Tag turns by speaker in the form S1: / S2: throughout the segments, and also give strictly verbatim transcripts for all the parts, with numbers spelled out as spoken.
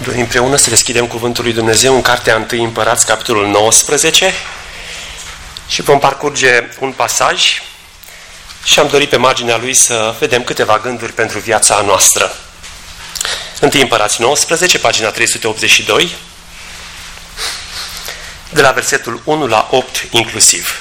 S1: Doi împreună să deschidem Cuvântul lui Dumnezeu în Cartea întâi Împărați, capitolul nouăsprezece, și vom parcurge un pasaj și am dorit pe marginea lui să vedem câteva gânduri pentru viața noastră. întâi Împărați nouăsprezece, pagina trei sute optzeci și doi, de la versetul unu la opt inclusiv.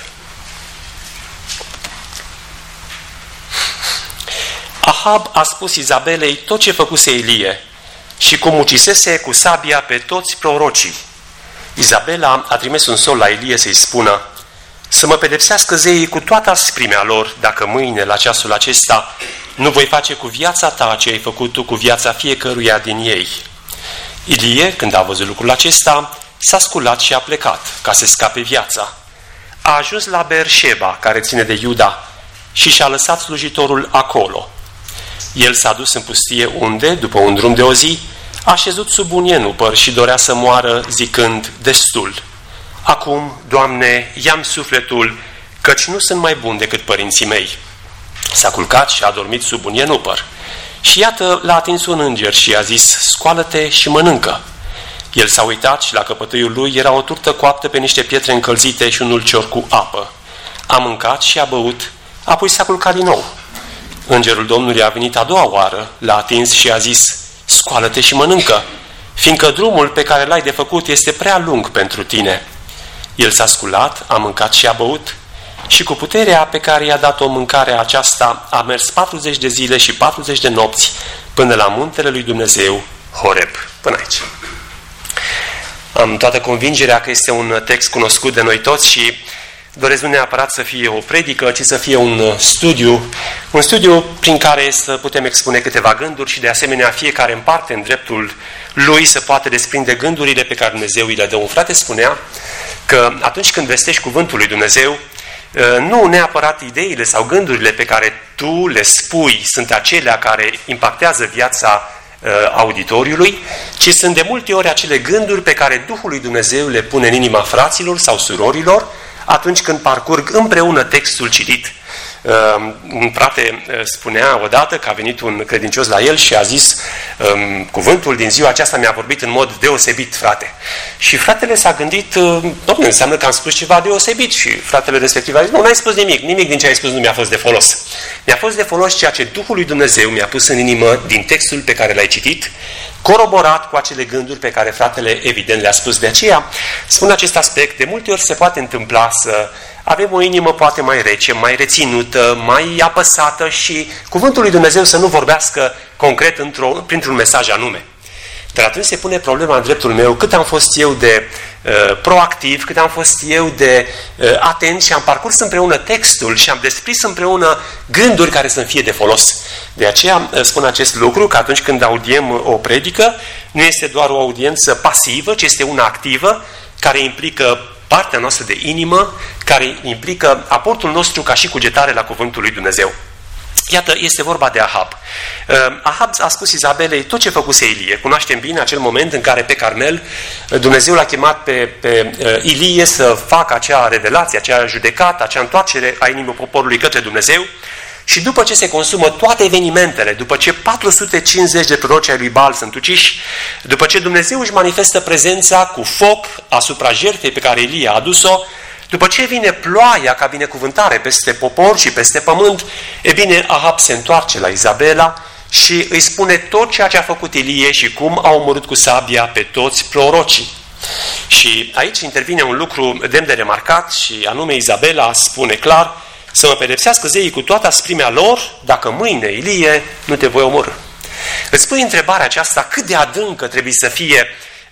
S1: Ahab a spus Izabelei tot ce făcuse Ilie și cum ucisese cu sabia pe toți prorocii. Izabela a trimis un sol la Ilie să-i spună: să mă pedepsească zeii cu toată asprimea lor, dacă mâine, la ceasul acesta, nu voi face cu viața ta ce ai făcut tu cu viața fiecăruia din ei. Ilie, când a văzut lucrul acesta, s-a sculat și a plecat, ca să scape viața. A ajuns la Beersheba, care ține de Iuda, și și-a lăsat slujitorul acolo. El s-a dus în pustie unde, după un drum de o zi, a șezut sub un ienupăr și dorea să moară, zicând: destul. Acum, Doamne, ia-mi sufletul, căci nu sunt mai bun decât părinții mei. S-a culcat și a dormit sub un ienupăr. Și iată, l-a atins un înger și i-a zis: scoală-te și mănâncă. El s-a uitat și la căpătâiul lui era o turtă coaptă pe niște pietre încălzite și un ulcior cu apă. A mâncat și a băut, apoi s-a culcat din nou. Îngerul Domnului a venit a doua oară, l-a atins și a zis: scoală-te și mănâncă, fiindcă drumul pe care l-ai de făcut este prea lung pentru tine. El s-a sculat, a mâncat și a băut și cu puterea pe care i-a dat-o mâncarea aceasta a mers patruzeci de zile și patruzeci de nopți până la muntele lui Dumnezeu, Horeb. Până aici. Am toată convingerea că este un text cunoscut de noi toți și doresc nu neapărat să fie o predică, ci să fie un studiu, un studiu prin care să putem expune câteva gânduri și de asemenea fiecare în parte, în dreptul lui, să poată desprinde gândurile pe care Dumnezeu îi le dă. Un frate spunea că atunci când vestești cuvântul lui Dumnezeu, nu neapărat ideile sau gândurile pe care tu le spui sunt acelea care impactează viața auditoriului, ci sunt de multe ori acele gânduri pe care Duhul lui Dumnezeu le pune în inima fraților sau surorilor atunci când parcurg împreună textul citit. Un frate spunea odată că a venit un credincios la el și a zis: cuvântul din ziua aceasta mi-a vorbit în mod deosebit, frate. Și fratele s-a gândit: dom'le, înseamnă că am spus ceva deosebit. Și fratele respectiv a zis: nu, n-ai spus nimic, nimic din ce ai spus nu mi-a fost de folos. Mi-a fost de folos ceea ce Duhul lui Dumnezeu mi-a pus în inimă din textul pe care l-ai citit, coroborat cu acele gânduri pe care fratele evident le-a spus. De aceea spun acest aspect: de multe ori se poate întâmpla să avem o inimă poate mai rece, mai reținută, mai apăsată și cuvântul lui Dumnezeu să nu vorbească concret într-o, printr-un mesaj anume. Dar atunci se pune problema în dreptul meu: cât am fost eu de uh, proactiv, cât am fost eu de uh, atent și am parcurs împreună textul și am desprins împreună gânduri care să-mi fie de folos. De aceea uh, spun acest lucru, că atunci când audiem o predică, nu este doar o audiență pasivă, ci este una activă, care implică partea noastră de inimă, care implică aportul nostru ca și cugetare la cuvântul lui Dumnezeu. Iată, este vorba de Ahab. Ahab a spus Izabelei tot ce făcuse Ilie. Cunoaștem bine acel moment în care pe Carmel Dumnezeu l-a chemat pe, pe Ilie să facă acea revelație, acea judecată, acea întoarcere a inimii poporului către Dumnezeu. Și după ce se consumă toate evenimentele, după ce patru sute cincizeci de proroci ai lui Baal sunt uciși, după ce Dumnezeu își manifestă prezența cu foc asupra jertfei pe care Ilie a adus-o, după ce vine ploaia ca binecuvântare peste popor și peste pământ, e bine, Ahab se întoarce la Izabela și îi spune tot ceea ce a făcut Ilie și cum a omorât cu sabia pe toți prorocii. Și aici intervine un lucru demn de remarcat și anume Izabela spune clar: să mă pedepsească zeii cu toată asprimea lor, dacă mâine, Ilie, nu te voi omorî. Îți pui întrebarea aceasta: cât de adâncă trebuie să fie,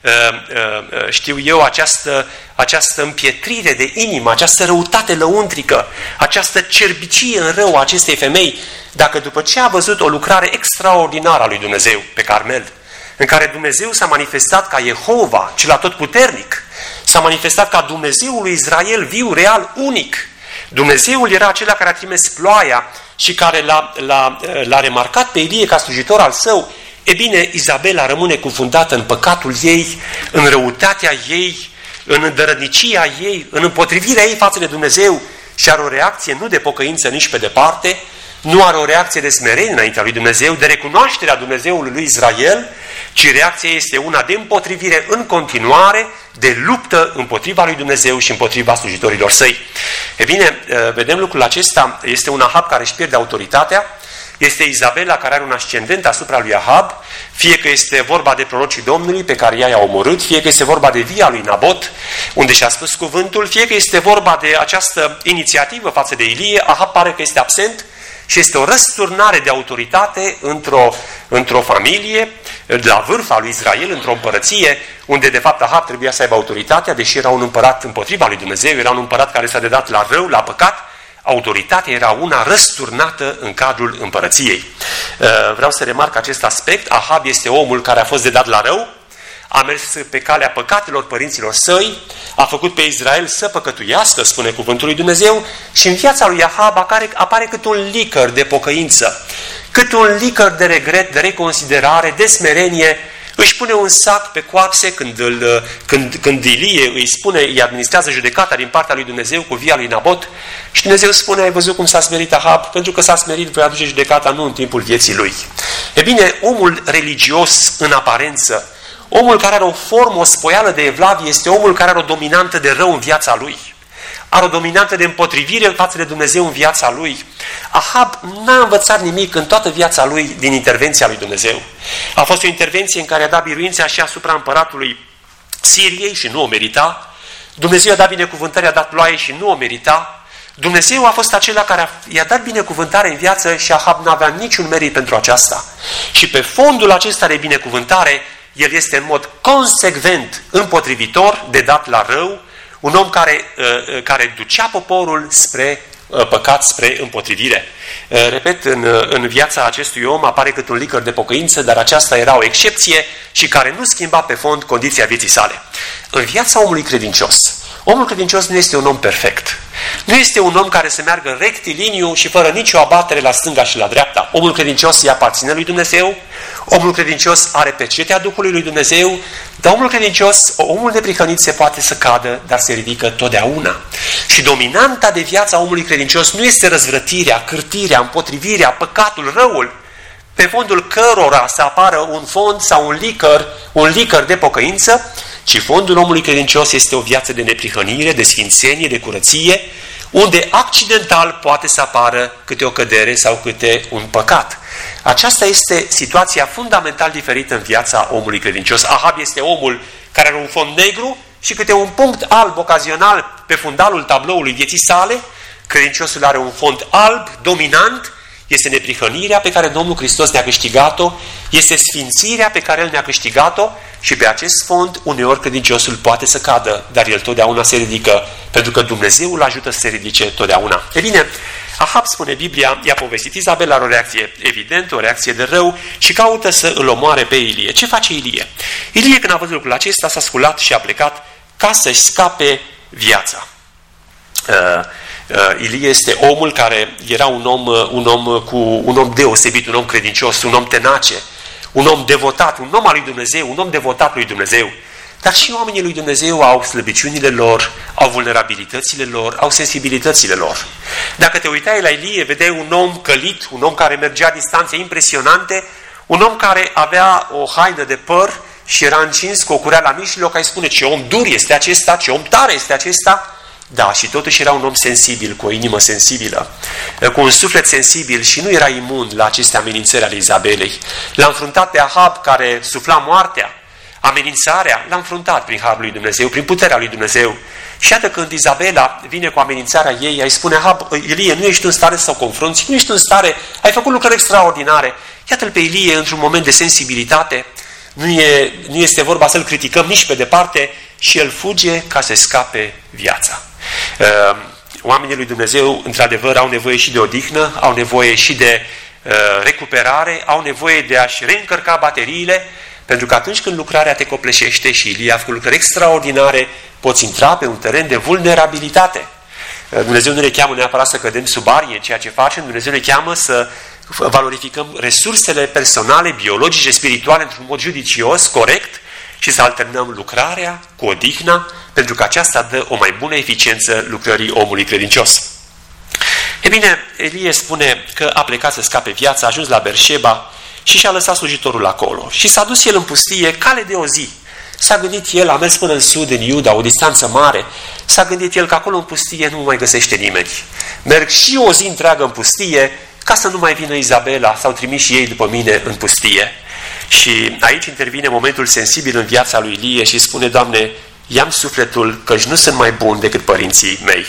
S1: știu eu, această, această împietrire de inimă, această răutate lăuntrică, această cerbicie în rău a acestei femei, dacă după ce a văzut o lucrare extraordinară a lui Dumnezeu pe Carmel, în care Dumnezeu s-a manifestat ca Jehova, cel atotputernic, s-a manifestat ca Dumnezeul lui Israel, viu, real, unic. Dumnezeul era acela care a trimis ploaia și care l-a, l-a, l-a remarcat pe Ilie ca slujitor al său. E bine, Izabela rămâne cufundată în păcatul ei, în răutatea ei, în îndărătnicia ei, în împotrivirea ei față de Dumnezeu și are o reacție nu de pocăință nici pe departe, nu are o reacție de smerenie înaintea lui Dumnezeu, de recunoașterea Dumnezeului lui Israel, ci reacția este una de împotrivire în continuare, de luptă împotriva lui Dumnezeu și împotriva slujitorilor săi. E bine, vedem lucrul acesta, este un Ahab care își pierde autoritatea, este Izabela care are un ascendent asupra lui Ahab, fie că este vorba de prorocii Domnului pe care ea i-a omorât, fie că este vorba de via lui Nabot, unde și-a spus cuvântul, fie că este vorba de această inițiativă față de Ilie. Ahab pare că este absent și este o răsturnare de autoritate într-o, într-o familie, la vârfa lui Israel, într-o împărăție, unde de fapt Ahab trebuia să aibă autoritatea, deși era un împărat împotriva lui Dumnezeu, era un împărat care s-a dedat la rău, la păcat. Autoritatea era una răsturnată în cadrul împărăției. Vreau să remarc acest aspect. Ahab este omul care a fost dedat la rău, a mers pe calea păcatelor părinților săi, a făcut pe Israel să păcătuiască, spune cuvântul lui Dumnezeu, și în viața lui Ahab apare, apare cât un licăr de pocăință, cât un licăr de regret, de reconsiderare, de smerenie. Își pune un sac pe coapse când, îl, când, când Ilie îi spune, îi administrează judecata din partea lui Dumnezeu cu via lui Nabot și Dumnezeu spune, ai văzut cum s-a smerit Ahab? Pentru că s-a smerit, voi aduce judecata nu în timpul vieții lui. E bine, omul religios în aparență, omul care are o formă, o spoială de evlavie, este omul care are o dominantă de rău în viața lui. Are o dominantă de împotrivire față de Dumnezeu în viața lui. Ahab n-a învățat nimic în toată viața lui din intervenția lui Dumnezeu. A fost o intervenție în care a dat biruința și asupra împăratului Siriei și nu o merita. Dumnezeu a dat binecuvântare, a dat ploaie și nu o merita. Dumnezeu a fost acela care i-a dat binecuvântare în viață și Ahab n-avea niciun merit pentru aceasta. Și pe fondul acesta de binecuvântare, el este în mod consecvent împotrivitor, de dat la rău, un om care, care ducea poporul spre păcat, spre împotrivire. Repet, în, în viața acestui om apare cât un licăr de pocăință, dar aceasta era o excepție și care nu schimba pe fond condiția vieții sale. În viața omului credincios, omul credincios nu este un om perfect. Nu este un om care să meargă rectiliniu și fără nicio abatere la stânga și la dreapta. Omul credincios îi aparține lui Dumnezeu, omul credincios are pecetea Duhului lui Dumnezeu, dar omul credincios, omul neprihănit se poate să cadă, dar se ridică totdeauna. Și dominanta de viața omului credincios nu este răzvrătirea, cârtirea, împotrivirea, păcatul, răul, pe fondul cărora să apară un fond sau un licăr, un licăr de pocăință, ci fondul omului credincios este o viață de neprihănire, de sfințenie, de curăție, unde accidental poate să apară câte o cădere sau câte un păcat. Aceasta este situația fundamental diferită în viața omului credincios. Ahab este omul care are un fond negru și câte un punct alb ocazional pe fundalul tabloului vieții sale. Credinciosul are un fond alb, dominant, este neprihănirea pe care Domnul Hristos ne-a câștigat-o, este sfințirea pe care El ne-a câștigat-o și pe acest fond uneori credinciosul poate să cadă, dar el totdeauna se ridică, pentru că Dumnezeu îl ajută să se ridice totdeauna. E bine, Ahab, spune Biblia, i-a povestit Izabela, are o reacție evidentă, o reacție de rău și caută să îl omoare pe Ilie. Ce face Ilie? Ilie, când a văzut lucrul acesta, s-a sculat și a plecat ca să-și scape viața. Uh, uh, Ilie este omul care era un om, un om cu un om deosebit, un om credincios, un om tenace, un om devotat, un om al lui Dumnezeu, un om devotat lui Dumnezeu. Dar și oamenii lui Dumnezeu au slăbiciunile lor, au vulnerabilitățile lor, au sensibilitățile lor. Dacă te uitai la Ilie, vedeai un om călit, un om care mergea distanțe impresionante, un om care avea o haină de păr și era încins cu o curea la mijloc, ai spune ce om dur este acesta, ce om tare este acesta. Da, și totuși era un om sensibil, cu o inimă sensibilă, cu un suflet sensibil și nu era imun la aceste amenințări ale Izabelei. L-a înfruntat pe Ahab, care sufla moartea, amenințarea, l-a înfruntat prin harul lui Dumnezeu, prin puterea lui Dumnezeu. Și iată când Izabela vine cu amenințarea ei, îi spune, Ahab, Ilie, nu ești în stare să o confrunți, nu ești în stare, ai făcut lucruri extraordinare. Iată-l pe Ilie într-un moment de sensibilitate, nu, e, nu este vorba să-l criticăm nici pe departe și el fuge ca să scape viața. Uh, oamenii lui Dumnezeu, într-adevăr, au nevoie și de odihnă, au nevoie și de uh, recuperare, au nevoie de a-și reîncărca bateriile, pentru că atunci când lucrarea te copleșește, și Ilie a făcut lucruri extraordinare, poți intra pe un teren de vulnerabilitate. Uh, Dumnezeu nu ne cheamă neapărat să cădem sub arie în ceea ce facem, Dumnezeu ne cheamă să valorificăm resursele personale, biologice, spirituale într-un mod judicios, corect, și să alternăm lucrarea cu odihna, pentru că aceasta dă o mai bună eficiență lucrării omului credincios. E bine, Ilie spune că a plecat să scape viața, a ajuns la Berșeba și și-a lăsat slujitorul acolo. Și s-a dus el în pustie, cale de o zi. S-a gândit el, a mers până în sud, în Iuda, o distanță mare, s-a gândit el că acolo în pustie nu mai găsește nimeni. Merg și o zi întreagă în pustie, ca să nu mai vină Izabela, s-au trimis și ei după mine în pustie. Și aici intervine momentul sensibil în viața lui Ilie și spune, Doamne, i-am sufletul căci nu sunt mai bun decât părinții mei.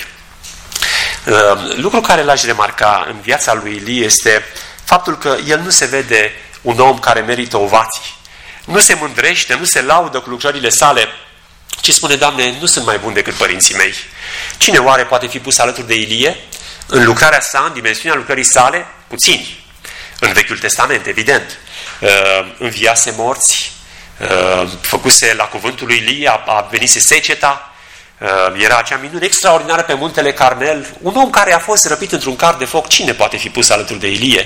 S1: Lucru care l-aș remarca în viața lui Ilie este faptul că el nu se vede un om care merită ovații. Nu se mândrește, nu se laudă cu lucrările sale, ci spune, Doamne, nu sunt mai bun decât părinții mei. Cine oare poate fi pus alături de Ilie? În lucrarea sa, în dimensiunea lucrării sale, puțini. În Vechiul Testament, evident. Înviase morți, făcuse la cuvântul lui Ilie, a venise seceta, era acea minune extraordinară pe muntele Carmel, un om care a fost răpit într-un car de foc, cine poate fi pus alături de Ilie?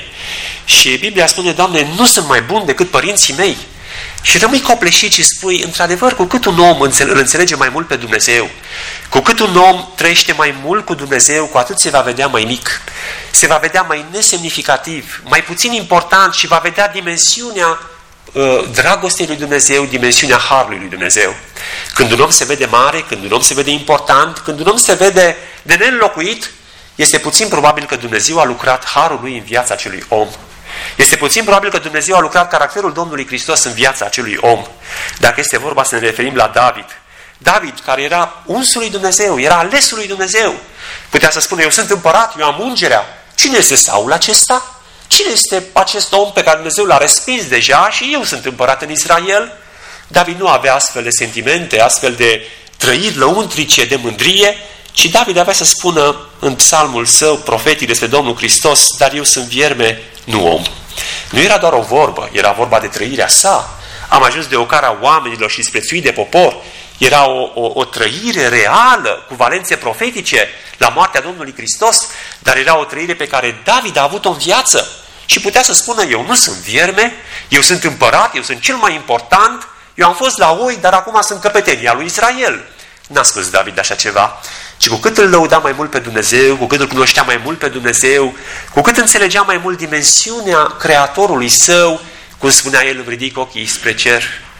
S1: Și Biblia spune, Doamne, nu sunt mai bun decât părinții mei. Și rămâi copleșit și spui, într-adevăr, cu cât un om îl înțelege mai mult pe Dumnezeu, cu cât un om trăiește mai mult cu Dumnezeu, cu atât se va vedea mai mic, se va vedea mai nesemnificativ, mai puțin important și va vedea dimensiunea uh, dragostei lui Dumnezeu, dimensiunea harului lui Dumnezeu. Când un om se vede mare, când un om se vede important, când un om se vede de neînlocuit, este puțin probabil că Dumnezeu a lucrat harul lui în viața acelui om. Este puțin probabil că Dumnezeu a lucrat caracterul Domnului Hristos în viața acelui om. Dacă este vorba să ne referim la David. David, care era unsul lui Dumnezeu, era alesul lui Dumnezeu. Putea să spună, eu sunt împărat, eu am ungerea. Cine este Saul acesta? Cine este acest om pe care Dumnezeu l-a respins deja și eu sunt împărat în Israel? David nu avea astfel de sentimente, astfel de trăiri lăuntrice, de mândrie, ci David avea să spună în psalmul său profetic despre Domnul Hristos, dar eu sunt vierme, nu om. Nu era doar o vorbă, era vorba de trăirea sa. Am ajuns de ocara oamenilor și disprețuit de popor. Era o, o, o trăire reală, cu valențe profetice la moartea Domnului Hristos, dar era o trăire pe care David a avut-o în viață. Și putea să spună, eu nu sunt vierme, eu sunt împărat, eu sunt cel mai important, eu am fost la oi, dar acum sunt căpetenia lui Israel. N-a spus David așa ceva, ci cu cât îl lăuda mai mult pe Dumnezeu, cu cât îl cunoștea mai mult pe Dumnezeu, cu cât înțelegea mai mult dimensiunea Creatorului său, cum spunea el, îmi ridic ochii spre cer.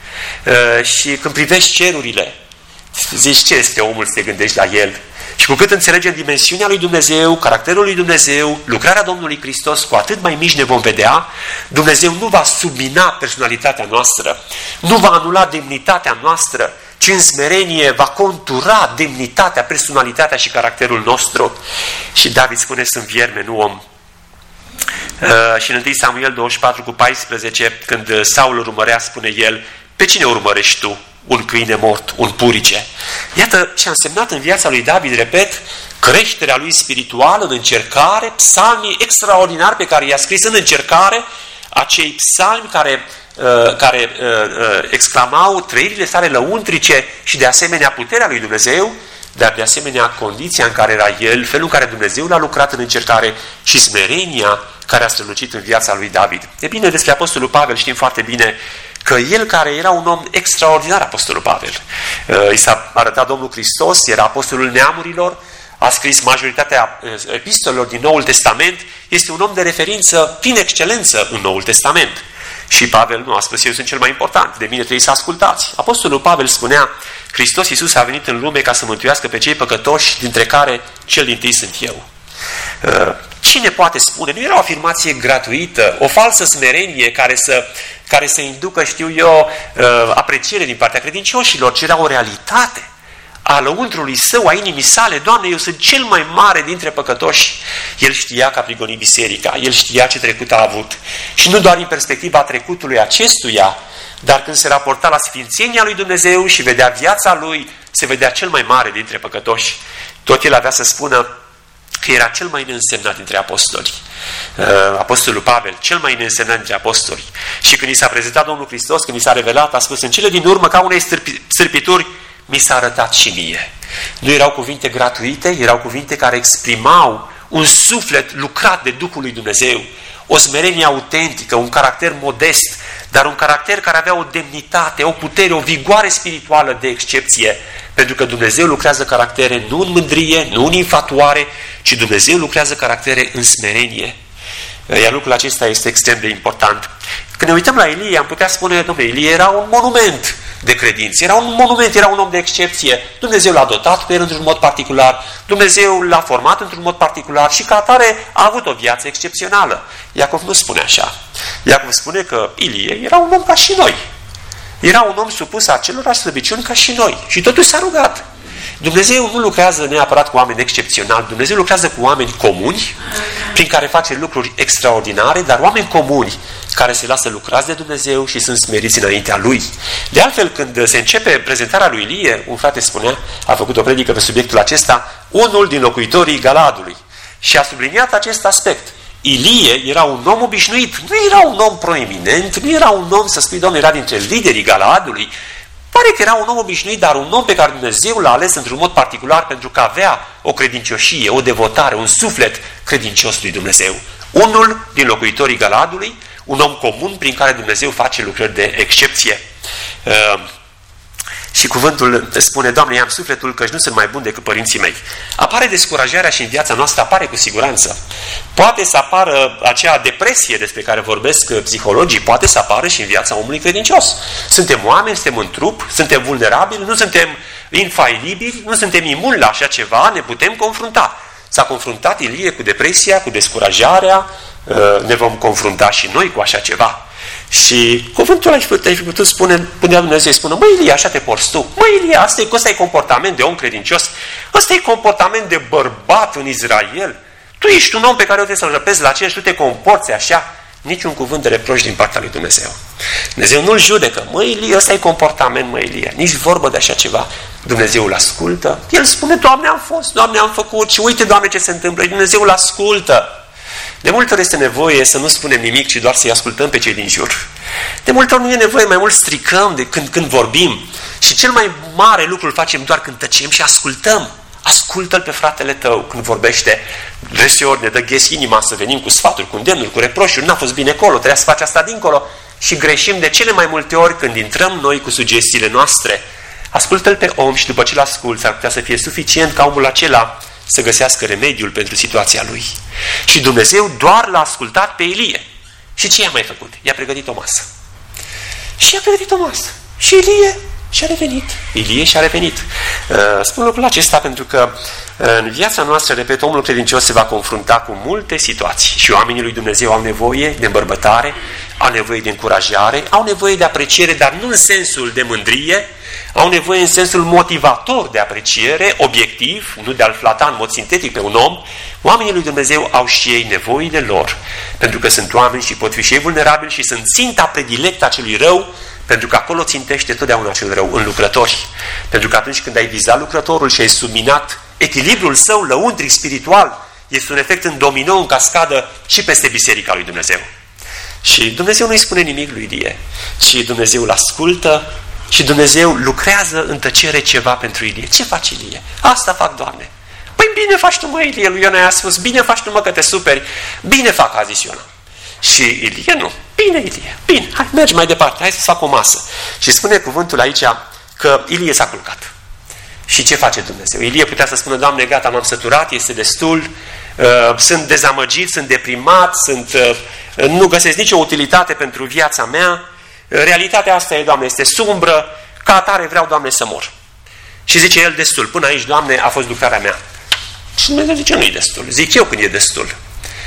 S1: Uh, și când privești cerurile, zici, ce este omul să te gândești la el? Și cu cât înțelegem dimensiunea lui Dumnezeu, caracterul lui Dumnezeu, lucrarea Domnului Hristos, cu atât mai mici ne vom vedea, Dumnezeu nu va submina personalitatea noastră, nu va anula demnitatea noastră, ci în smerenie va contura demnitatea, personalitatea și caracterul nostru. Și David spune, sunt vierme, nu om. Uh, și în întâi Samuel douăzeci și patru cu paisprezece, când Saul îl urmărea, spune el, pe cine urmărești tu? Un câine mort, un purice. Iată ce a însemnat în viața lui David, repet, creșterea lui spirituală în încercare, psalmii extraordinari pe care i-a scris în încercare, acei psalmi care, uh, care uh, exclamau trăirile sale lăuntrice și de asemenea puterea lui Dumnezeu, dar de asemenea condiția în care era el, felul în care Dumnezeu l-a lucrat în încercare și smerenia care a strălucit în viața lui David. E bine, despre Apostolul Pavel știm foarte bine că el, care era un om extraordinar, Apostolul Pavel, i s-a arătat Domnul Hristos, era apostolul neamurilor, a scris majoritatea epistolelor din Noul Testament, este un om de referință prin excelență în Noul Testament. Și Pavel nu a spus, eu sunt cel mai important, de mine trebuie să ascultați. Apostolul Pavel spunea, Hristos Iisus a venit în lume ca să mântuiască pe cei păcătoși, dintre care cel dintâi sunt eu. Cine poate spune? Nu era o afirmație gratuită, o falsă smerenie care să, care să inducă, știu eu, apreciere din partea credincioșilor, ci era o realitate a lăuntrului său, a inimii sale. Doamne, eu sunt cel mai mare dintre păcătoși. El știa că a prigonit biserica, el știa ce trecut a avut. Și nu doar în perspectiva trecutului acestuia, dar când se raporta la sfințenia lui Dumnezeu și vedea viața lui, se vedea cel mai mare dintre păcătoși. Tot el avea să spună că era cel mai neînsemnat dintre apostoli. Apostolul Pavel, cel mai neînsemnat dintre apostoli. Și când i s-a prezentat Domnul Hristos, când i s-a revelat, a spus, în cele din urmă, ca unei stârpituri, mi s-a arătat și mie. Nu erau cuvinte gratuite, erau cuvinte care exprimau un suflet lucrat de Duhul lui Dumnezeu, o smerenie autentică, un caracter modest, dar un caracter care avea o demnitate, o putere, o vigoare spirituală de excepție, pentru că Dumnezeu lucrează caractere nu în mândrie, nu în infatuare, ci Dumnezeu lucrează caractere în smerenie. Iar lucrul acesta este extrem de important. Când ne uităm la Ilie, am putea spune, domnule, Ilie era un monument de credință, era un monument, era un om de excepție. Dumnezeu l-a dotat pe el într-un mod particular, Dumnezeu l-a format într-un mod particular și ca atare a avut o viață excepțională. Iacov nu spune așa. Iacov spune că Ilie era un om ca și noi. Era un om supus acelorași slăbiciuni ca și noi. Și totuși s-a rugat. Dumnezeu nu lucrează neapărat cu oameni excepționali, Dumnezeu lucrează cu oameni comuni, prin care face lucruri extraordinare, dar oameni comuni care se lasă lucrați de Dumnezeu și sunt smeriți înaintea Lui. De altfel, când se începe prezentarea lui Ilie, un frate spunea, a făcut o predică pe subiectul acesta, unul din locuitorii Galadului, și a subliniat acest aspect. Ilie era un om obișnuit, nu era un om proeminent, nu era un om, să spui, Domnul, era dintre liderii Galadului. Pare că era un om obișnuit, dar un om pe care Dumnezeu l-a ales într-un mod particular pentru că avea o credincioșie, o devotare, un suflet credincios lui Dumnezeu. Unul din locuitorii Galadului, un om comun prin care Dumnezeu face lucrări de excepție. Uh, și cuvântul spune, Doamne, i-am sufletul căci nu sunt mai bun decât părinții mei. Apare descurajarea și în viața noastră, apare cu siguranță. Poate să apară acea depresie despre care vorbesc psihologii, poate să apară și în viața omului credincios. Suntem oameni, suntem în trup, suntem vulnerabili, nu suntem infailibili, nu suntem imuni la așa ceva, ne putem confrunta. S-a confruntat Ilie cu depresia, cu descurajarea, ne vom confrunta și noi cu așa ceva. Și cuvântul ăla ai fi putut spune, până Dumnezeu îi spune, măi Ilie, așa te porți tu. Măi Ilie, asta e, ăsta e comportament de om credincios. Ăsta e comportament de bărbat în Israel. Tu ești un om pe care o trebuie să-l răpezi la cer și tu te comporți așa. Niciun cuvânt de reproș din partea lui Dumnezeu. Dumnezeu nu-l judecă. Măi Ilie, ăsta e comportament, măi Ilie. Nici vorbă de așa ceva. Dumnezeu îl ascultă. El spune, Doamne, am fost, Doamne, am făcut și uite, Doamne, ce se întâmplă. Dumnezeu îl ascultă. De multe ori este nevoie să nu spunem nimic, ci doar să-i ascultăm pe cei din jur. De multe ori nu e nevoie, mai mult stricăm de când, când vorbim. Și cel mai mare lucru îl facem doar când tăcem și ascultăm. Ascultă-l pe fratele tău când vorbește. Deseori ne dă ghes inima să venim cu sfaturi, cu îndemnuri, cu reproșuri. N-a fost bine acolo, trebuia să faci asta dincolo. Și greșim de cele mai multe ori când intrăm noi cu sugestiile noastre. Ascultă-l pe om și după ce l-asculți ar putea să fie suficient ca omul acela să găsească remediul pentru situația lui. Și Dumnezeu doar l-a ascultat pe Ilie. Și ce i-a mai făcut? I-a pregătit o masă. Și i-a pregătit o masă. Și Ilie și-a revenit. Ilie și-a revenit. Spun lucrul acesta pentru că în viața noastră, repet, omul credincios se va confrunta cu multe situații. Și oamenii lui Dumnezeu au nevoie de îmbărbătare, au nevoie de încurajare, au nevoie de apreciere, dar nu în sensul de mândrie, au nevoie în sensul motivator de apreciere, obiectiv, nu de a-l flata în mod sintetic pe un om. Oamenii lui Dumnezeu au și ei nevoile lor, pentru că sunt oameni și pot fi și ei vulnerabili și sunt ținta predilectă a celui rău, pentru că acolo țintește totdeauna cel rău în lucrători. Pentru că atunci când ai vizat lucrătorul și ai subminat echilibrul său lăuntric spiritual, este un efect în domino, în cascadă și peste biserica lui Dumnezeu. Și Dumnezeu nu-i spune nimic lui Ilie, ci Dumnezeu îl ascultă și Dumnezeu lucrează în tăcere ceva pentru Ilie. Ce faci, Ilie? Asta fac, Doamne. Păi bine faci tu, mă, Ilie, lui Iona i-a spus, bine faci tu, mă, că te superi, bine fac, a zis Iona. Și Ilie nu. Bine, Ilie, bine, hai, mergi mai departe, hai să fac o masă. Și spune cuvântul aici că Ilie s-a culcat. Și ce face Dumnezeu? Ilie putea să spună, Doamne, gata, m-am săturat, este destul, uh, sunt dezamăgit, sunt deprimat, sunt, uh, nu găsesc nicio utilitate pentru viața mea, realitatea asta e, Doamne, este sumbră, ca atare vreau, Doamne, să mor. Și zice el, destul, până aici, Doamne, a fost lucrarea mea. Și Dumnezeu zice, nu-i destul, zic eu când e destul.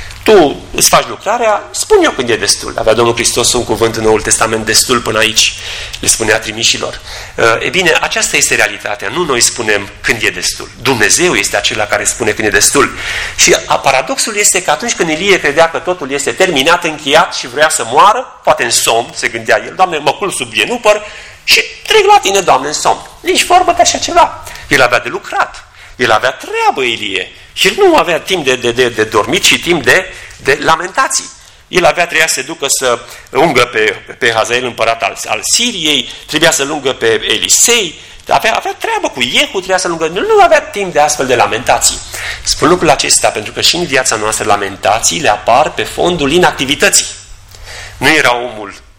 S1: Tu îți faci lucrarea, spun eu când e destul. Avea Domnul Hristos un cuvânt în Noul Testament, destul până aici, le spunea trimișilor. E bine, aceasta este realitatea, nu noi spunem când e destul. Dumnezeu este acela care spune când e destul. Și paradoxul este că atunci când Ilie credea că totul este terminat, încheiat și vrea să moară, poate în somn, se gândea el, Doamne, mă culc sub bienupăr și trec la tine, Doamne, în somn. Nici vorbă de așa ceva. El avea de lucrat. El avea treabă, Ilie. El nu avea timp de, de, de, de dormit și timp de, de lamentații. El avea, trebuia să se ducă să ungă pe, pe Hazael, împărat al, al Siriei, trebuia să lungă pe Elisei, avea, avea treabă cu Iehu, trebuia să lungă. Nu avea timp de astfel de lamentații. Spun lucrul acesta pentru că și în viața noastră lamentațiile apar pe fondul inactivității. Nu era omul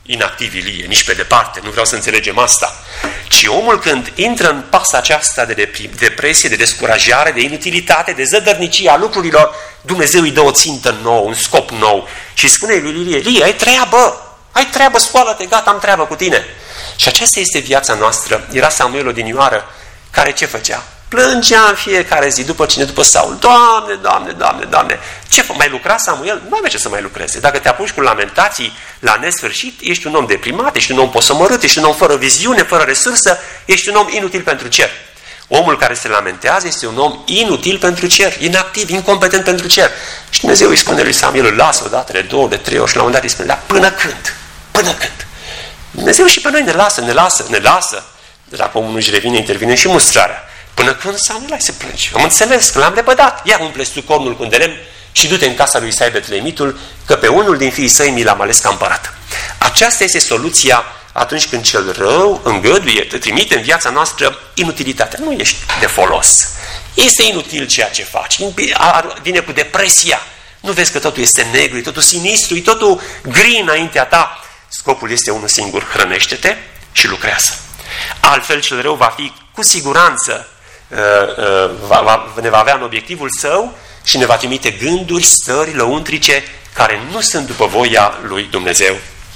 S1: inactiv Ilie, nici pe departe, nu vreau să înțelegem asta. Ci omul când intră în pasa aceasta de depresie, de descurajare, de inutilitate, de zădărnicie a lucrurilor, Dumnezeu îi dă o țintă nouă, un scop nou și spune lui Ilie, Ilie, ai treabă, ai treabă, scoală-te, gata, am treabă cu tine. Și aceasta este viața noastră. Era Samuel odinioară care ce făcea? Plângea în fiecare zi după cine? După Saul. Doamne, Doamne, Doamne, Doamne. Ce mai lucra Samuel? Nu avea ce să mai lucreze. Dacă te apuci cu lamentații la nesfârșit, ești un om deprimat, ești un om posomorât, ești un om fără viziune, fără resursă, ești un om inutil pentru cer. Omul care se lamentează este un om inutil pentru cer, inactiv, incompetent pentru cer. Și Dumnezeu îi spune lui Samuel, îl lasă o dată, de două, de trei ori și la un moment dat îi spune, dar până când? Până când? Dumnezeu și pe noi ne lasă, ne lasă, ne lasă. Dacă omul nu-și revine, intervine și mustrarea. Până când Samuel, hai să plângi. Am înțeles că l-am lepădat. Ia umple-ți tu cornul cu lemn și du-te în casa lui Isai Betlemitul, că pe unul din fiii săi mi l-am ales ca împărat. Aceasta este soluția atunci când cel rău îngăduie, te trimite în viața noastră inutilitatea. Nu ești de folos. Este inutil ceea ce faci. Vine cu depresia. Nu vezi că totul este negru, e totul sinistru, e totul gri înaintea ta. Scopul este unul singur. Hrănește-te și lucrează. Altfel cel rău va fi cu siguranță Va, va, ne va avea în obiectivul său și ne va trimite gânduri, stări lăuntrice care nu sunt după voia lui Dumnezeu.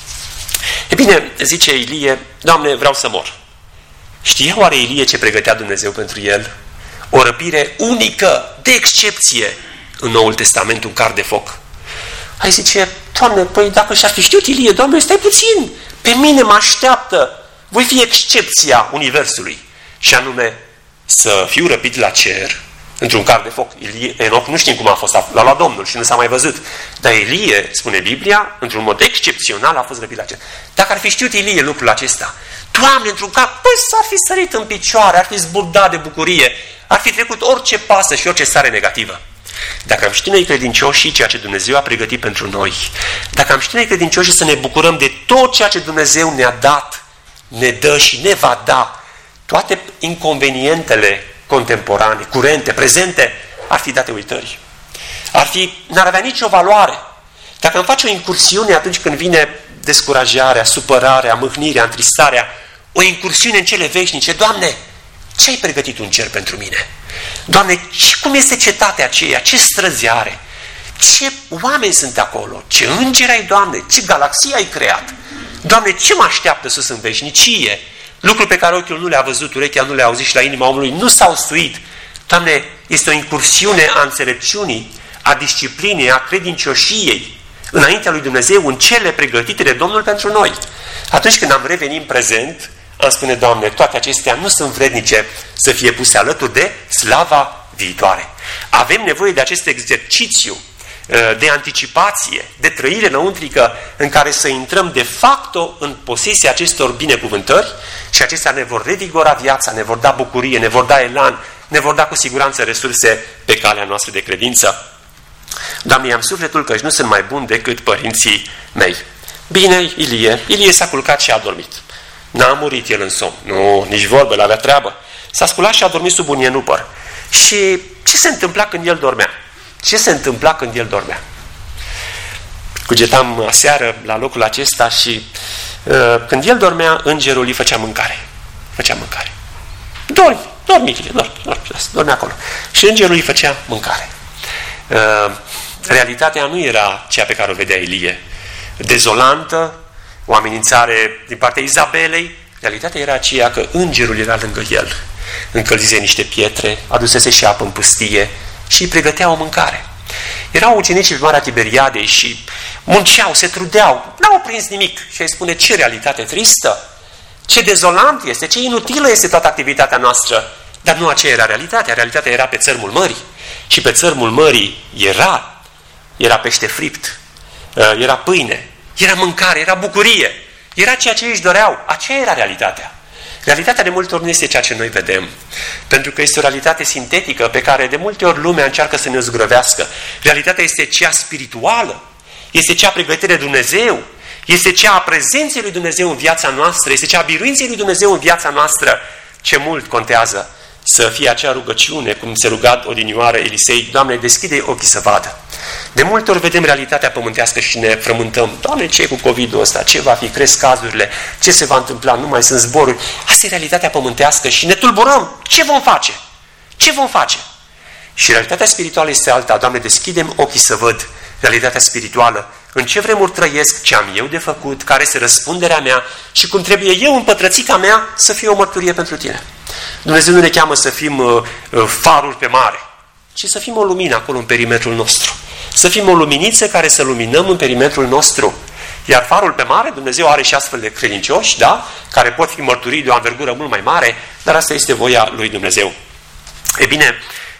S1: E bine, zice Ilie, Doamne, vreau să mor. Știa oare Ilie ce pregătea Dumnezeu pentru el? O răpire unică, de excepție, în Noul Testament, un car de foc. Hai zice, Doamne, păi dacă și-ar fi știut Ilie, Doamne, stai puțin, pe mine mă așteaptă, voi fi excepția universului, și anume să fiu răpit la cer, într-un car de foc. Ilie, Enoch nu știm cum a fost, l-a luat Domnul și nu s-a mai văzut. Dar Ilie, spune Biblia, într-un mod excepțional a fost răpit la cer. Dacă ar fi știut Ilie lucrul acesta, Doamne, într-un car, păi s-ar fi sărit în picioare, ar fi zburdat de bucurie, ar fi trecut orice pasă și orice stare negativă. Dacă am ști noi credincioșii ceea ce Dumnezeu a pregătit pentru noi, dacă am ști noi credincioșii să ne bucurăm de tot ceea ce Dumnezeu ne-a dat, ne dă și ne va da, toate inconvenientele contemporane, curente, prezente, ar fi date uitării. Ar fi, n-ar avea nicio valoare. Dacă îmi face o incursiune atunci când vine descurajarea, supărarea, mâhnirea, întristarea, o incursiune în cele veșnice, Doamne, ce ai pregătit un cer pentru mine? Doamne, cum este cetatea aceea? Ce străzi are? Ce oameni sunt acolo? Ce îngeri ai, Doamne? Ce galaxie ai creat? Doamne, ce mă așteaptă sus în veșnicie? Lucruri pe care ochiul nu le-a văzut, urechea nu le-a auzit și la inima omului nu s-au suit. Doamne, este o incursiune a înțelepciunii, a disciplinei, a credincioșiei înaintea lui Dumnezeu în cele pregătite de Domnul pentru noi. Atunci când am revenit în prezent, am spune, Doamne, toate acestea nu sunt vrednice să fie puse alături de slava viitoare. Avem nevoie de acest exercițiu de anticipație, de trăire lăuntrică în care să intrăm de facto în posesia acestor binecuvântări și acestea ne vor revigora viața, ne vor da bucurie, ne vor da elan, ne vor da cu siguranță resurse pe calea noastră de credință. Doamne, am sufletul că nu sunt mai bun decât părinții mei. Bine, Ilie, Ilie s-a culcat și a dormit. N-a murit el în somn. Nu, nici vorbă, l-avea treabă. S-a sculat și a dormit sub un ienupăr. Și ce se întâmpla când el dormea? Ce se întâmpla când el dormea? Cugetam aseară la locul acesta și uh, când el dormea, îngerul îi făcea mâncare. Făcea mâncare. Dormi, dormi, dormi, dormi, dormi acolo. Și îngerul îi făcea mâncare. Uh, realitatea nu era cea pe care o vedea Ilie. Dezolantă, o amenințare din partea Izabelei. Realitatea era aceea că îngerul era lângă el. Încălzise niște pietre, adusese și apă în pustie și îi pregătea o mâncare. Erau ucenicii pe Marea Tiberiadei și munceau, se trudeau, n-au prins nimic. Și îi spune, ce realitate tristă, ce dezolant este, ce inutilă este toată activitatea noastră. Dar nu aceea era realitatea. Realitatea era pe țărmul mării. Și pe țărmul mării era, era pește fript, era pâine, era mâncare, era bucurie, era ceea ce ei își doreau. Aceea era realitatea. Realitatea de multe ori nu este ceea ce noi vedem, pentru că este o realitate sintetică pe care de multe ori lumea încearcă să ne zgrăvească. Realitatea este cea spirituală, este cea pregătită de Dumnezeu, este cea a prezenței lui Dumnezeu în viața noastră, este cea a biruinței lui Dumnezeu în viața noastră. Ce mult contează să fie acea rugăciune, cum se ruga odinioară Elisei, Doamne, deschide ochii să vadă. De multe ori vedem realitatea pământească și ne frământăm. Doamne, ce e cu COVID-ul ăsta? Ce va fi? Cresc cazurile? Ce se va întâmpla? Nu mai sunt zboruri. Asta e realitatea pământească și ne tulburăm. Ce vom face? Ce vom face? Și realitatea spirituală este alta. Doamne, deschidem ochii să văd realitatea spirituală. În ce vremuri trăiesc, ce am eu de făcut, care este răspunderea mea și cum trebuie eu, în pătrățica mea, să fie o mărturie pentru tine. Dumnezeu nu ne cheamă să fim uh, uh, faruri pe mare, ci să fim o lumină acolo în perimetrul nostru. Să fim o luminiță care să luminăm în perimetrul nostru. Iar farul pe mare, Dumnezeu are și astfel de credincioși, da? Care pot fi mărturii de o anvergură mult mai mare, dar asta este voia lui Dumnezeu. E bine,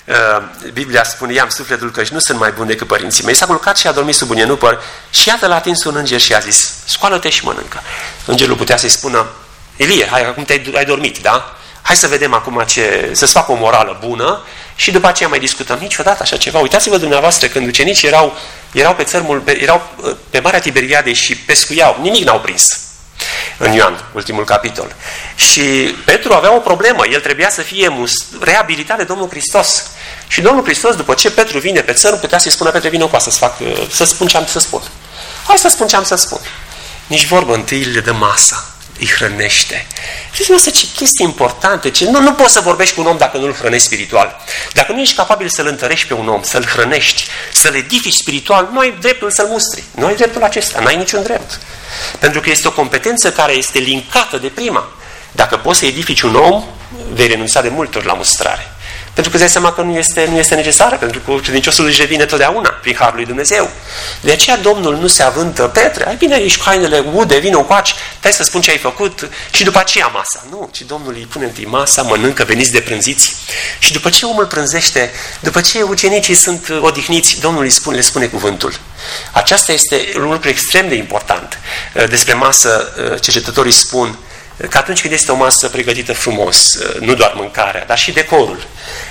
S1: Biblia spune, i-am sufletul că nu sunt mai bun decât părinții mei. S-a culcat și a dormit sub un ienupăr și iată l-a atins un înger și a zis, scoală-te și mănâncă. Îngerul putea să-i spună, Elie, hai, acum te-ai ai dormit, da? Hai să vedem acum ce, să-ți fac o morală bună și după aceea mai discutăm. Niciodată așa ceva. Uitați-vă dumneavoastră, când ucenicii erau, erau pe țărmul, pe, erau pe Marea Tiberiadei și pescuiau, nimic n-au prins. În Ioan, ultimul capitol. Și Petru avea o problemă, el trebuia să fie reabilitat de Domnul Hristos. Și Domnul Hristos, după ce Petru vine pe țărm, putea să-i spună, Petre, vină cu să fac, să spun ce am să spun. Hai să spun ce am să spun. Nici vorbă, întâi le dă masa, îi hrănește. Știți, asta ce chestii importante. Ce... Nu, nu poți să vorbești cu un om dacă nu îl hrănești spiritual. Dacă nu ești capabil să-l întărești pe un om, să-l hrănești, să-l edifici spiritual, nu ai dreptul să-l mustri. Nu ai dreptul acesta, n-ai niciun drept. Pentru că este o competență care este linkată de prima. Dacă poți să edifici un om, vei renunța de multe ori la mustrare. Pentru că îți dai seama că nu este, nu este necesară, pentru că credinciosul își revine totdeauna prin harul lui Dumnezeu. De aceea Domnul nu se avântă, Petre, ai bine, ești cu hainele ude, vină încoaci, stai să spun ce ai făcut și după aceea masa. Nu, ci Domnul îi pune întâi masa, mănâncă, veniți de prânziți. Și după ce omul prânzește, după ce ucenicii sunt odihniți, Domnul îi spune, le spune cuvântul. Aceasta este un lucru extrem de important. Despre masă, cercetătorii spun că atunci când este o masă pregătită frumos, nu doar mâncarea, dar și decorul,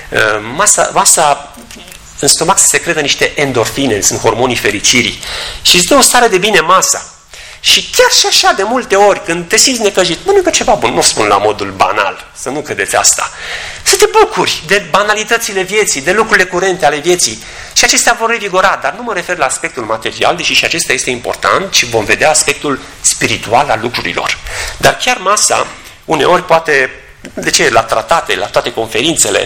S1: masa, masa în stomac se secretă niște endorfine, sunt hormonii fericirii și îți dă o stare de bine masa. Și chiar și așa, de multe ori, când te simți necăjit, mănâncă ceva bun, nu spun la modul banal, să nu credeți asta, să te bucuri de banalitățile vieții, de lucrurile curente ale vieții. Și acestea vor revigora, dar nu mă refer la aspectul material, deși și acesta este important, ci vom vedea aspectul spiritual al lucrurilor. Dar chiar masa, uneori poate, de ce, la tratate, la toate conferințele,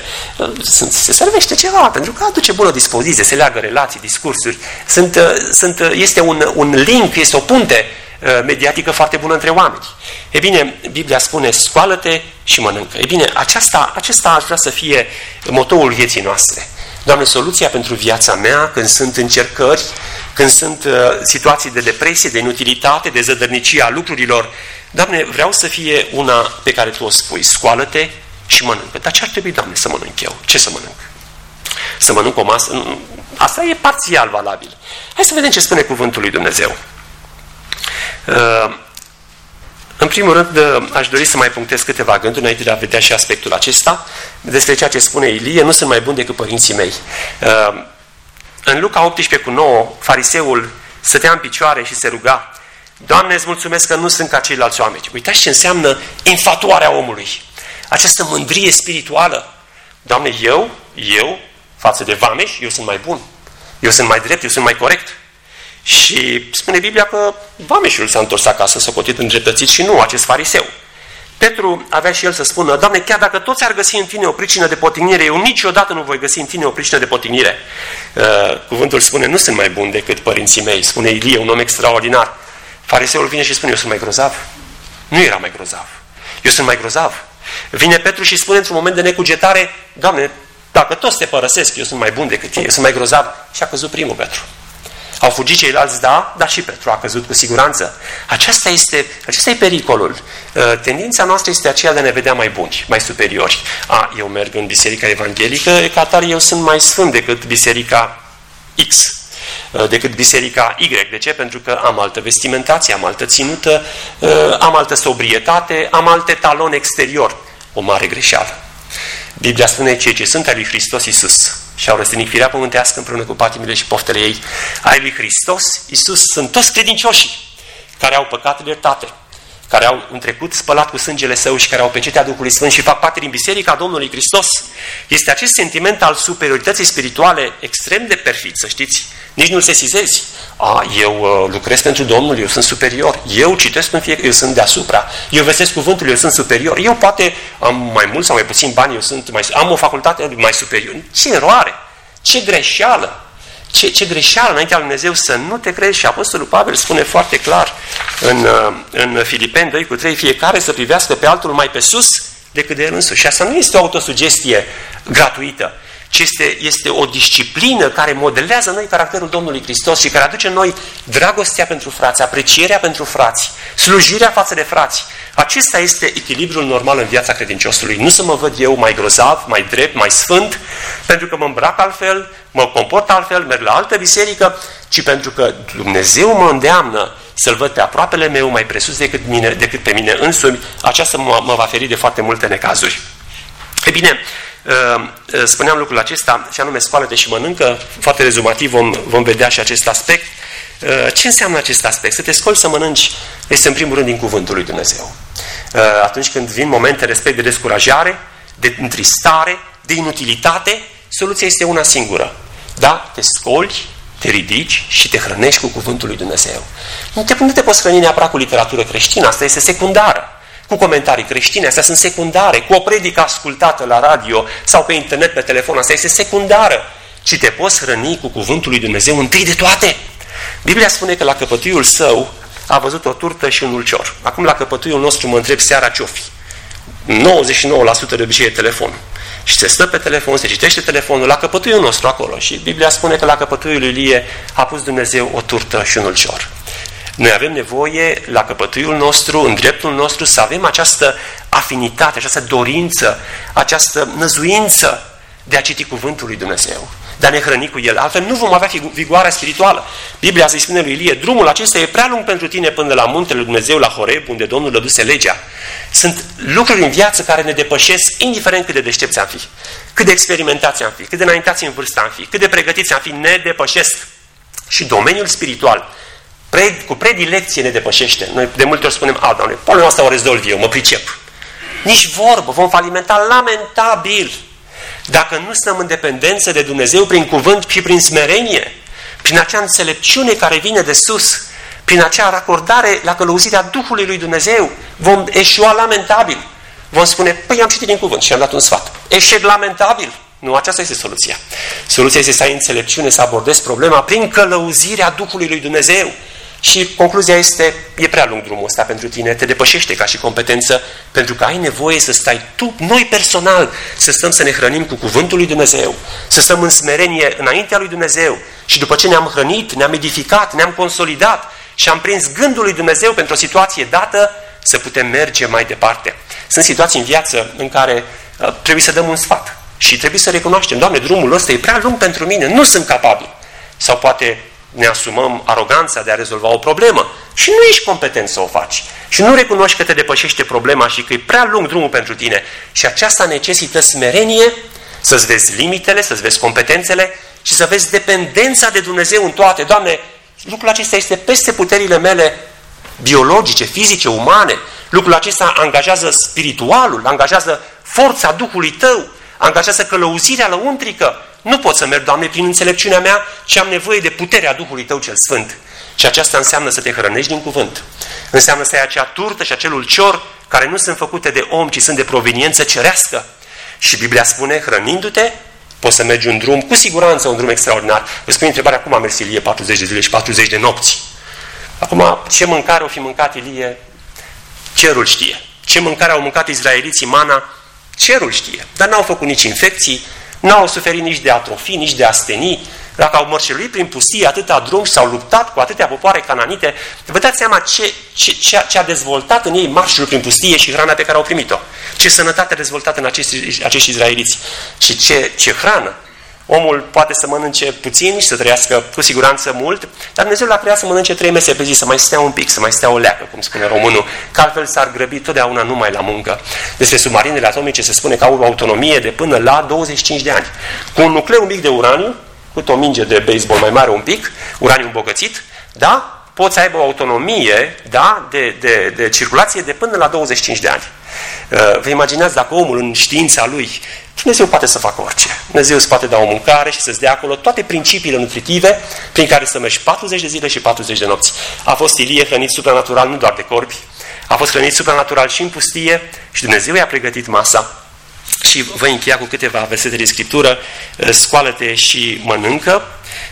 S1: se servește ceva, pentru că aduce bună dispoziție, se leagă relații, discursuri, sunt, sunt, este un, un link, este o punte mediatică foarte bună între oameni. E bine, Biblia spune, scoală-te și mănâncă. E bine, aceasta, acesta aș vrea să fie motoul vieții noastre. Doamne, soluția pentru viața mea, când sunt încercări, când sunt uh, situații de depresie, de inutilitate, de zădărnicie a lucrurilor, Doamne, vreau să fie una pe care Tu o spui, scoală-te și mănâncă. Dar ce ar trebui, Doamne, să mănânc eu? Ce să mănânc? Să mănânc o masă? Asta e parțial valabil. Hai să vedem ce spune cuvântul lui Dumnezeu. Uh, În primul rând, aș dori să mai punctez câteva gânduri înainte de a vedea și aspectul acesta despre ceea ce spune Ilie, nu sunt mai buni decât părinții mei. În Luca optsprezece cu nouă, fariseul stătea în picioare și se ruga, Doamne, îți mulțumesc că nu sunt ca ceilalți oameni. Uitați ce înseamnă infatuarea omului. Această mândrie spirituală. Doamne, eu, eu, față de vameși, eu sunt mai bun. Eu sunt mai drept, eu sunt mai corect. Și spune Biblia că vameșul s-a întors acasă, socotit îndreptățit și nu acest fariseu. Petru avea și el să spună, Doamne, chiar dacă toți ar găsi în tine o pricină de potignire, eu niciodată nu voi găsi în tine o pricină de potignire. Uh, cuvântul spune, nu sunt mai bun decât părinții mei, spune Ilie, un om extraordinar. Fariseul vine și spune, eu sunt mai grozav. Nu era mai grozav. Eu sunt mai grozav. Vine Petru și spune într-un moment de necugetare, Doamne, dacă toți te părăsesc, eu sunt mai bun decât ei, eu sunt mai grozav. Și a căzut primul Petru. Au fugit ceilalți, da, dar și Petru a căzut cu siguranță. Aceasta este, acesta e pericolul. Tendința noastră este aceea de a ne vedea mai buni, mai superiori. A, eu merg în biserica evanghelică, ca atare eu sunt mai sfânt decât biserica X, decât biserica Y. De ce? Pentru că am altă vestimentație, am altă ținută, am altă sobrietate, am alte taloni exterior. O mare greșeală. Biblia spune, cei ce sunt ai lui Hristos Iisus și au răstignit firea pământească împreună cu patimile și poftele ei, ai lui Hristos Iisus sunt toți credincioșii care au păcat iertate, care au în trecut spălat cu sângele său și care au pecetea Duhului Sfânt și fac parte din Biserica Domnului Hristos, este acest sentiment al superiorității spirituale extrem de perfid, să știți. Nici nu-l sesizezi. A, eu uh, lucrez pentru Domnul, eu sunt superior. Eu citesc în fiecare, eu sunt deasupra. Eu vestesc cuvântul, eu sunt superior. Eu poate am mai mult sau mai puțin bani, eu sunt mai, am o facultate mai superior. Ce eroare! Ce greșeală! Ce, ce greșeală înaintea lui Dumnezeu să nu te crezi. Și Apostolul Pavel spune foarte clar în, în Filipeni doi cu trei, fiecare să privească pe altul mai pe sus decât de el însuși. Și asta nu este o autosugestie gratuită, ci este, este o disciplină care modelează noi caracterul Domnului Hristos și care aduce în noi dragostea pentru frați, aprecierea pentru frați, slujirea față de frați. Acesta este echilibrul normal în viața credinciosului. Nu să mă văd eu mai grozav, mai drept, mai sfânt, pentru că mă îmbrac altfel, mă comport altfel, merg la altă biserică, ci pentru că Dumnezeu mă îndeamnă să-L văd pe aproapele meu mai presus decât, mine, decât pe mine însumi. Aceasta mă, mă va feri de foarte multe necazuri. E bine, spuneam lucrul acesta, și anume scoală-te și mănâncă, foarte rezumativ vom, vom vedea și acest aspect. Ce înseamnă acest aspect? Să te scoli să mănânci este în primul rând din cuvântul lui Dumnezeu. Atunci când vin momente respect de descurajare, de întristare, de inutilitate, soluția este una singură. Da? Te scoli, te ridici și te hrănești cu cuvântul lui Dumnezeu. Nu te, nu te poți hrăni neapărat cu literatură creștină, asta este secundară. Cu comentarii creștine, astea sunt secundare. Cu o predică ascultată la radio sau pe internet, pe telefon, asta este secundară. Ci te poți hrăni cu cuvântul lui Dumnezeu întâi de toate. Biblia spune că la căpătuiul său a văzut o turtă și un ulcior. Acum la căpătuiul nostru mă întreb seara ce-o fi. nouăzeci și nouă la sută de obicei e telefon. Și se stă pe telefon, se citește telefonul la căpătuiul nostru acolo. Și Biblia spune că la căpătuiul lui Ilie a pus Dumnezeu o turtă și un ulcior. Noi avem nevoie la căpătuiul nostru, în dreptul nostru, să avem această afinitate, această dorință, această năzuință de a citi cuvântul lui Dumnezeu, de a ne hrăni cu el. Altfel nu vom avea vigoarea spirituală. Biblia se spune lui Ilie, drumul acesta e prea lung pentru tine până la muntele lui Dumnezeu, la Horeb, unde Domnul lăduse legea. Sunt lucruri în viață care ne depășesc, indiferent cât de deștepți am fi, cât de experimentați am fi, cât de înaintați în vârstă am fi, cât de pregătiți am fi, ne depășesc. Și domeniul spiritual, Pred, cu predilecție ne depășește. Noi de multe ori spunem, a, Doamne, problema asta o rezolv eu, mă pricep. Nici vorbă, vom falimenta lamentabil dacă nu stăm în dependență de Dumnezeu prin cuvânt și prin smerenie, prin acea înțelepciune care vine de sus, prin acea racordare la călăuzirea Duhului lui Dumnezeu, vom eșua lamentabil. Vom spune, păi am citit din cuvânt și am dat un sfat. Eșec lamentabil. Nu, aceasta este soluția. Soluția este să ai înțelepciune, să abordezi problema prin călăuzirea Duhului lui Dumnezeu. Și concluzia este, e prea lung drumul ăsta pentru tine, te depășește ca și competență, pentru că ai nevoie să stai tu, noi personal, să stăm să ne hrănim cu cuvântul lui Dumnezeu, să stăm în smerenie înaintea lui Dumnezeu și după ce ne-am hrănit, ne-am edificat, ne-am consolidat și am prins gândul lui Dumnezeu pentru o situație dată, să putem merge mai departe. Sunt situații în viață în care uh, trebuie să dăm un sfat și trebuie să recunoaștem, Doamne, drumul ăsta e prea lung pentru mine, nu sunt capabil. Sau poate ne asumăm aroganța de a rezolva o problemă și nu ești competent să o faci. Și nu recunoști că te depășește problema și că e prea lung drumul pentru tine. Și aceasta necesită smerenie, să-ți vezi limitele, să-ți vezi competențele și să vezi dependența de Dumnezeu în toate. Doamne, lucrul acesta este peste puterile mele biologice, fizice, umane. Lucrul acesta angajează spiritualul, angajează forța Duhului Tău, angajează călăuzirea lăuntrică. Nu pot să merg, Doamne, prin înțelepciunea mea, ci am nevoie de puterea Duhului Tău cel Sfânt. Și aceasta înseamnă să te hrănești din cuvânt. Înseamnă să ai acea turtă și acel ulcior care nu sunt făcute de om, ci sunt de proveniență cerească. Și Biblia spune, hrănindu-te, poți să mergi un drum, cu siguranță un drum extraordinar. Îți pun întrebarea, cum a mers Ilie patruzeci de zile și patruzeci de nopți? Acum, ce mâncare o fi mâncat Ilie? Cerul știe. Ce mâncare au mâncat izraeliții, mana? Cerul știe. Dar n-au făcut nici infecții, n-au suferit nici de atrofii, nici de astenii. Dacă au mărșăluit prin pustie atâta drum și s-au luptat cu atâtea popoare cananite, vă dați seama ce, ce, ce, ce a dezvoltat în ei marșul prin pustie și hrana pe care au primit-o. Ce sănătate a dezvoltat în acești, acești izraeliți. Și ce, ce hrană. Omul poate să mănânce puțin și să trăiască cu siguranță mult, dar Dumnezeu l-a creat să mănânce trei mese pe zi, să mai stea un pic, să mai stea o leacă, cum spune românul, că altfel s-ar grăbi totdeauna numai la muncă. Despre submarinele atomice se spune că au o autonomie de până la douăzeci și cinci de ani. Cu un nucleu mic de uraniu, cu o minge de baseball mai mare un pic, uraniu îmbogățit, da? pot să aibă o autonomie, da, de, de, de circulație de până la douăzeci și cinci de ani. Vă imaginați dacă omul în știința lui, Dumnezeu poate să facă orice. Dumnezeu îți poate da o mâncare și să-ți dea acolo toate principiile nutritive prin care să mergi patruzeci de zile și patruzeci de nopți. A fost Ilie hrănit supranatural, nu doar de corbi, a fost hrănit supranatural și în pustie și Dumnezeu i-a pregătit masa. Și voi încheia cu câteva versete de Scriptură. Scoală-te și mănâncă.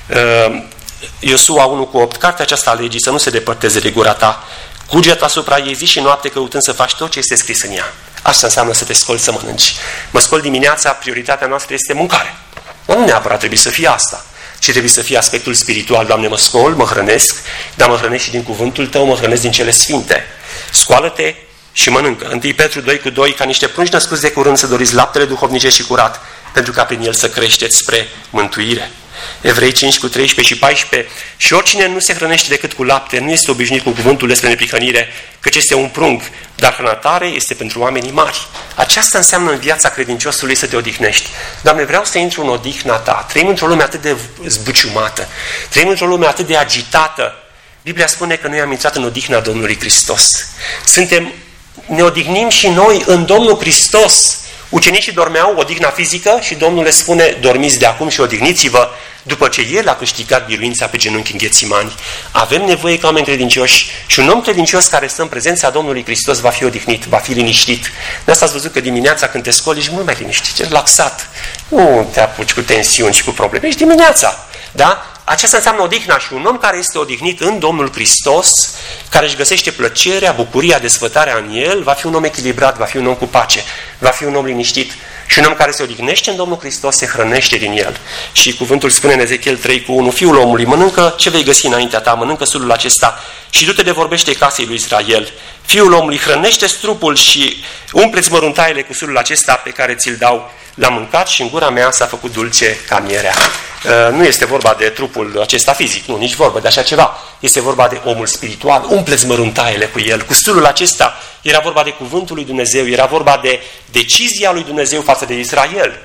S1: Iosua unu cu opt, cartea aceasta a legii să nu se depărteze de gura ta, cuget asupra ei zi și noapte căutând să faci tot ce este scris în ea. Asta înseamnă să te scoli să mănânci. Mă scol dimineața, prioritatea noastră este mâncare. Nu neapărat trebuie să fie asta, ci trebuie să fie aspectul spiritual. Doamne, mă scol, mă hrănesc, dar mă hrănesc și din cuvântul Tău, mă hrănesc din cele sfinte. Scoală-te și mănâncă. întâi Petru doi cu doi, ca niște prunci născuți de curând să doriți laptele duhovnicești și curat, pentru ca prin el să creșteți spre mântuire. Evrei cinci cu treisprezece și paisprezece, și oricine nu se hrănește decât cu lapte, nu este obișnuit cu cuvântul despre neprihănire, căci este un prunc, dar hrana tare este pentru oamenii mari. Aceasta înseamnă în viața credinciosului să te odihnești. Doamne, vreau să intru în odihna Ta. Trăim într-o lume atât de zbuciumată, trăim într-o lume atât de agitată. Biblia spune că noi am intrat în odihna Domnului Hristos. Suntem, ne odihnim și noi în Domnul Hristos. Ucenicii dormeau, odihna fizică, și Domnul le spune, dormiți de acum și odihniți-vă, după ce El a câștigat biruința pe genunchi în Ghețimani. Avem nevoie ca oameni credincioși și un om credincios care stă în prezența Domnului Hristos va fi odihnit, va fi liniștit. De asta ați văzut că dimineața când te scoli ești mult mai liniștit, relaxat. Nu te apuci cu tensiuni și cu probleme, ești dimineața. Da? Aceasta înseamnă odihna și un om care este odihnit în Domnul Hristos, care își găsește plăcerea, bucuria, desfătarea în El, va fi un om echilibrat, va fi un om cu pace, va fi un om liniștit. Și un om care se odihnește în Domnul Hristos se hrănește din El. Și cuvântul spune în Ezechiel trei cu unu, Fiul omului, mănâncă ce vei găsi înaintea ta, mănâncă sulul acesta și du-te de vorbește casei lui Israel. Fiul omului, hrănește-ți trupul și umple-ți măruntaiele cu sulul acesta pe care ți-l dau. L-am mâncat și în gura mea s-a făcut dulce ca mierea. Uh, nu este vorba de trupul acesta fizic, nu, nici vorba de așa ceva. Este vorba de omul spiritual. Umpleți măruntaiele cu el. Cu sulul acesta era vorba de cuvântul lui Dumnezeu, era vorba de decizia lui Dumnezeu față de Israel.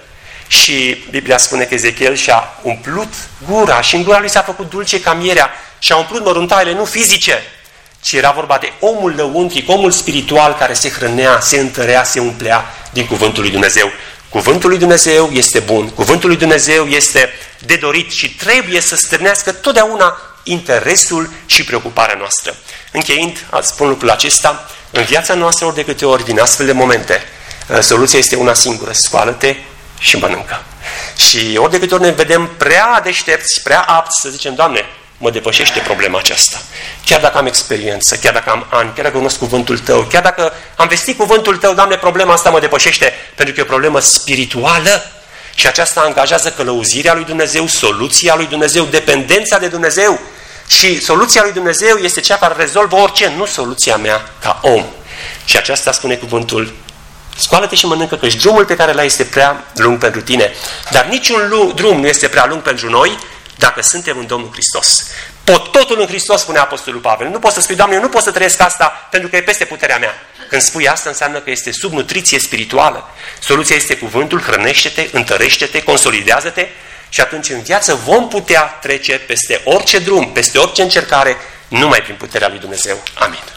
S1: Și Biblia spune că Ezechiel și-a umplut gura și în gura lui s-a făcut dulce ca mierea și a umplut măruntaiele, nu fizice, ci era vorba de omul lăuntric, omul spiritual care se hrănea, se întărea, se umplea din cuvântul lui Dumnezeu. Cuvântul lui Dumnezeu este bun, cuvântul lui Dumnezeu este de dorit și trebuie să stârnească totdeauna interesul și preocuparea noastră. Încheind, spun lucrul acesta, în viața noastră ori de câte ori vin astfel de momente, soluția este una singură, scoală-te și mănâncă. Și ori de câte ori ne vedem prea deștepți, prea apți să zicem, Doamne, mă depășește problema aceasta. Chiar dacă am experiență, chiar dacă am ani, chiar dacă cunosc cuvântul Tău, chiar dacă am vestit cuvântul Tău, Doamne, problema asta mă depășește, pentru că e o problemă spirituală și aceasta angajează călăuzirea lui Dumnezeu, soluția lui Dumnezeu, dependența de Dumnezeu. Și soluția lui Dumnezeu este cea care rezolvă orice, nu soluția mea ca om. Și aceasta spune cuvântul, scoală-te și mănâncă, căci drumul pe care l-ai este prea lung pentru tine. Dar niciun drum nu este prea lung pentru noi, dacă suntem în Domnul Hristos. Pot totul în Hristos, spune Apostolul Pavel. Nu poți să spui, Doamne, eu nu pot să trăiesc asta pentru că e peste puterea mea. Când spui asta, înseamnă că este subnutriție spirituală. Soluția este cuvântul, hrănește-te, întărește-te, consolidează-te și atunci în viață vom putea trece peste orice drum, peste orice încercare, numai prin puterea lui Dumnezeu. Amin.